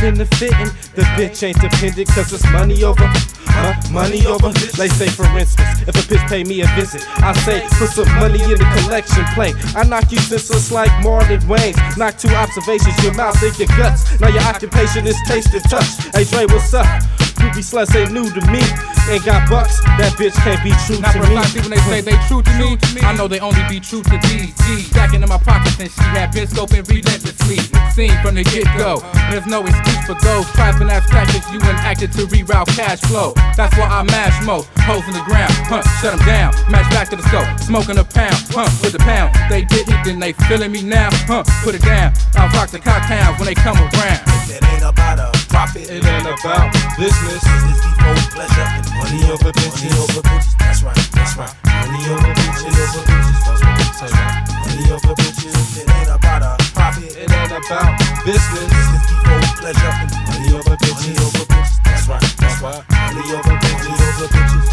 benefiting. The bitch ain't dependent cause it's money over. Money over. They say for instance, if a bitch pay me a visit, I say put some money in the collection plate. I knock you senseless like Marlon Wayans. Knock 2 observations, your mouth and your guts. Now your occupation is taste and touch. Hey Dre, what's up? Groupie sluts ain't new to me. Ain't got bucks, that bitch can't be true not to me. Not when they say they true to me, I know they only be true to these G's. Stacking in my pockets and she had been scoping relentlessly. Seen from the get-go, there's no excuse for goals. Trapping abstract as you enacted to reroute cash flow. That's why I mash most, hoes in the ground, shut them down. Match back to the scope, smoking a pound, with the pound. They didn't, then they feeling me now, put it down. I rock the cocktails when they come around. It ain't about a profit, it ain't about business. Business before pleasure and money over bitches. Money over bitches, that's right, that's right. Money over bitches, over bitches, that's right. Money over bitches, it ain't about a profit, it ain't about business. Business before pleasure and money over bitches. Money over bitches, that's right, that's right. Money over bitches, over bitches.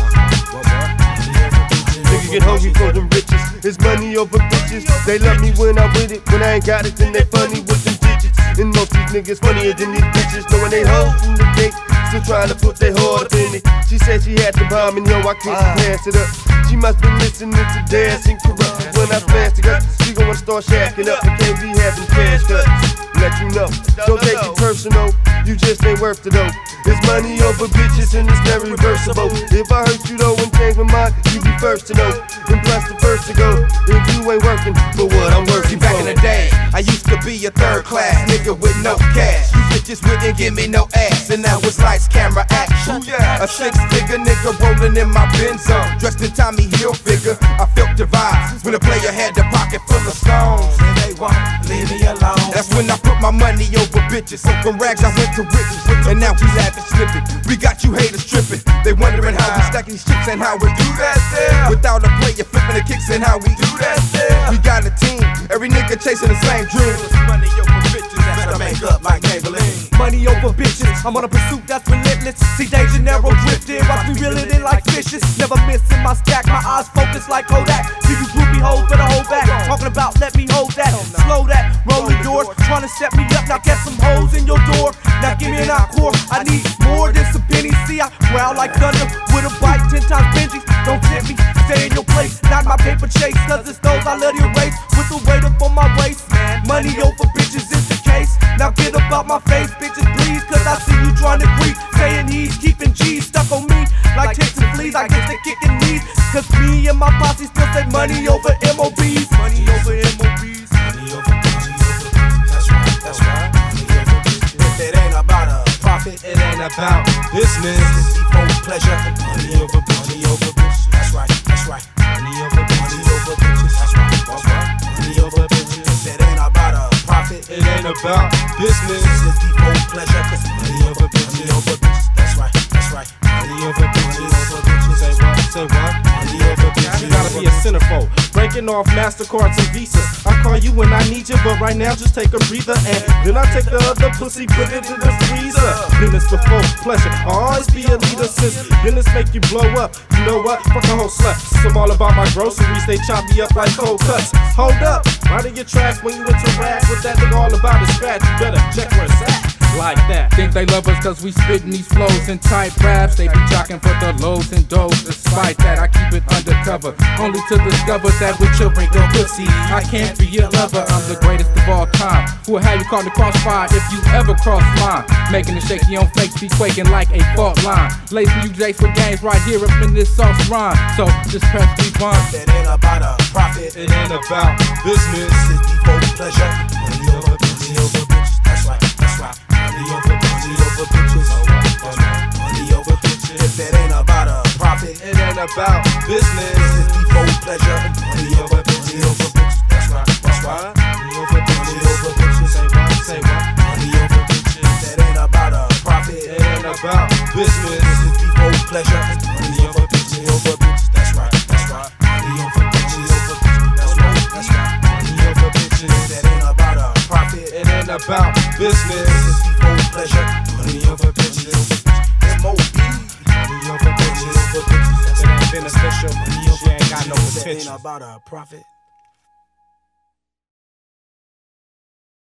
Nigga get hungry for them riches. It's money over bitches. They love me when I'm with it. When I ain't got it, then they funny with them digits. And most these niggas funnier than these bitches. Knowing they hoes from the gate, still trying to put their heart up in it. She said she had the bomb and yo, I couldn't pass it up. She must be listening to Dancing Corrupt. When I blast it up, she gon' start shacking up and can't be having cash cuts. Let you know, don't take it personal, you just ain't worth the dough. It's money over bitches and it's never reversible. If I hurt you though and change my mind, you be first to know. And plus the first to go, if you ain't working for what I'm working for. Back in the day, I used to be a third class nigga with no cash. You bitches wouldn't give me no ass, and now it's lights, camera, action. A 6-figure nigga rolling in my Benzo, dressed in Tommy Hilfiger. I felt the vibes when a player had the pocket full of stones. And they won't leave me alone. That's when I put my money over bitches. So from rags I went to riches, and now we laughing, slipping. We got you haters tripping. They wondering how we stacking these chips and how we do that there. Without a player flipping the kicks and how we do that there. We got a team, every nigga chasing the same dream. Money over bitches, better make up like Maybelline. Money over bitches, I'm on a pursuit that's relentless. See De Janeiro drifting, watch me reeling in like fishes. Never missing my stack, my eyes focused like Kodak. See you groupie hoes, better hold back. Talking about let me hold that, slow that, rolling doors. Trying to set me up, now get some holes in your door. Now give me an encore, I need more than some pennies. See I growl like thunder with a bite 10 times Benjis. Don't tempt me, stay in your place, not my paper chase. Cause it's those I let erase with the weight up on my waist. Money over bitches is the case. Now get up out my face, bitches please. Cause I see you trying to creep, saying he's keeping G's stuck on me like ticks and fleas. I guess they kicking knees. Cause me and my posse still say money over MOBs. Money over MOBs. Money over bitches. That's right, that's right. Money over bitches. If it ain't about a profit, it ain't about business. Business before pleasure and money over bitches. Money over bitches. That's right, that's right. Money over bitches. Money over bitches. That's right, that's right. Money over bitches. If it ain't about a profit, it ain't about business. Business before pleasure, cause money over bitches. Money over bitches. That's right, that's right. Money over bitches. Money over bitches. Say what? Say what? Money over bitches. You gotta be a centerfold, breaking off MasterCards and Visas. I call you when I need you, but right now just take a breather. And then I take the other pussy, put it in the freezer. Business before pleasure, I'll always be a leader since business make you blow up. You know what? Fuck a whole slut. I'm all about my groceries, they chop me up like cold cuts. Hold up, right in your tracks when you interact with that nigga all about his scratch. You better check where it's at. Like that. Think they love us cause we spittin' these flows in tight raps. They be jocking for the lows and does. Despite that, I keep it undercover, only to discover that with your ring of pussy I can't be your lover. I'm the greatest of all time, who will have you caught in the crossfire if you ever cross mine. Making it shaky on fakes, be quaking like a fault line. Lacing you Jakes with games right here up in this sauce rhyme. So just press rewind. It ain't about a profit, it ain't about business. Business before pleasure. Money over bitches. Money over bitches. That's right, that's right. Money over bitches. Money over bitches. That's right. Money over bitches. If it ain't about a profit, it ain't about business. Business before pleasure. Money over bitches. Money over bitches. That's right, that's right. Money over bitches. Money over bitches. Say what? Say what? Money over bitches. If it ain't about a profit, it ain't about business. Business before pleasure. Money over bitches. Money over bitches. That's right, that's right. Money over bitches. Money over bitches. That's right, that's right. Money over bitches. If it ain't about a profit, it ain't about business. Business before pleasure. Money over bitches. M.O.B. Money over bitches. If it ain't beneficial, she ain't got no potential. It ain't about a profit.